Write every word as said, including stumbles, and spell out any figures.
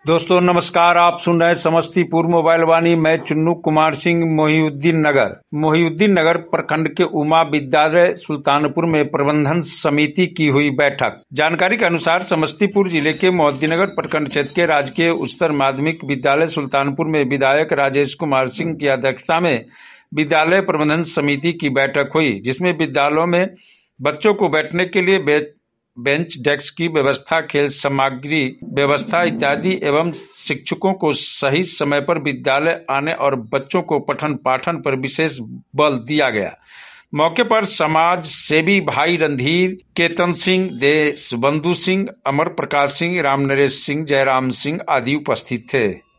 दोस्तों नमस्कार, आप सुन रहे हैं समस्तीपुर मोबाइल वाणी। मैं चुन्नू कुमार सिंह, मोहिउद्दीन नगर मोहिउद्दीन नगर प्रखंड के उमा विद्यालय सुल्तानपुर में प्रबंधन समिति की हुई बैठक। जानकारी के अनुसार समस्तीपुर जिले के मोहिउद्दीन नगर प्रखंड क्षेत्र के राजकीय उच्चतर माध्यमिक विद्यालय सुल्तानपुर में विधायक राजेश कुमार सिंह की अध्यक्षता में विद्यालय प्रबंधन समिति की बैठक हुई, जिसमें विद्यालयों में बच्चों को बैठने के लिए बेंच डेस्क की व्यवस्था, खेल सामग्री व्यवस्था इत्यादि एवं शिक्षकों को सही समय पर विद्यालय आने और बच्चों को पठन पाठन पर विशेष बल दिया गया। मौके पर समाज सेवी भाई रणधीर, केतन सिंह, देशबंधु सिंह, अमर प्रकाश सिंह, राम नरेश सिंह, जयराम सिंह आदि उपस्थित थे।